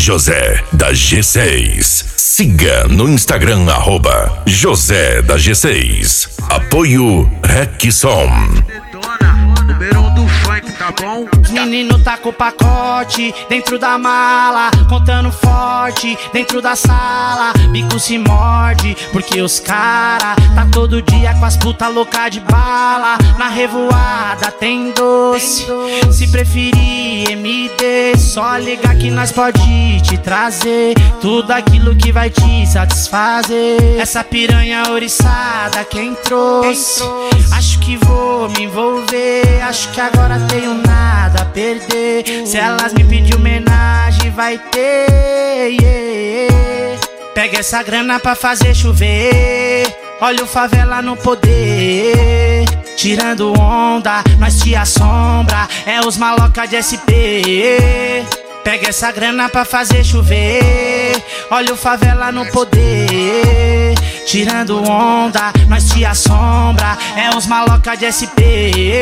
José da G6. Siga no Instagram José da G6. Apoio Rexon. Número 1 do funk, tá bom? Os menino tá com o pacote dentro da mala, contando forte dentro da sala. Bico se morde, porque os cara tá todo dia com as puta louca de bala. Na revoada tem doce, se preferir MD, só ligar que nós pode te trazer tudo aquilo que vai te satisfazer. Essa piranha oriçada quem trouxe, acho que vou me envolver, acho que agora tenho nada a perder. Se elas me pedir homenagem vai ter, yeah. Pega essa grana pra fazer chover, olha o favela no poder. Tirando onda, nós te assombra, é os maloca de SP. Pega essa grana pra fazer chover, olha o favela no poder. Tirando onda, nós te assombra, é os maloca de SP.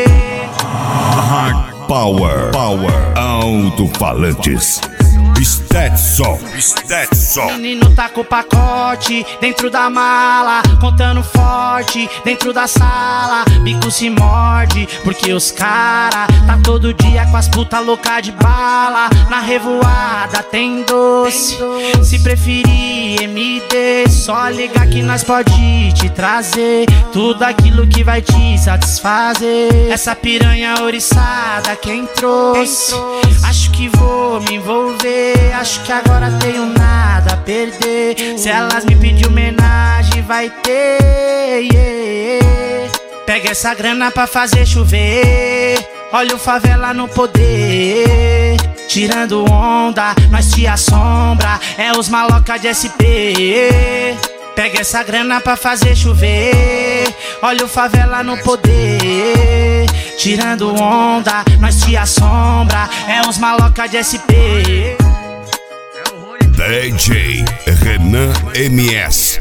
Power Alto-Falantes. Stetson. Menino tá com o pacote dentro da mala, contando forte dentro da sala. Bico se morde, porque os cara tá todo dia com as puta louca de bala. Na revoada tem doce, se preferir MD, só ligar que nós pode te trazer tudo aquilo que vai te satisfazer. Essa piranha oriçada quem trouxe, acho que vou me envolver, acho que agora tenho nada a perder. Se elas me pedir homenagem vai ter, yeah. Pega essa grana pra fazer chover, olha o favela no poder. Tirando onda, nós te assombra, é os maloca de SP. Pega essa grana pra fazer chover, olha o favela no poder. Tirando onda, nós te assombra, é os maloca de SP. DJ Renan MS.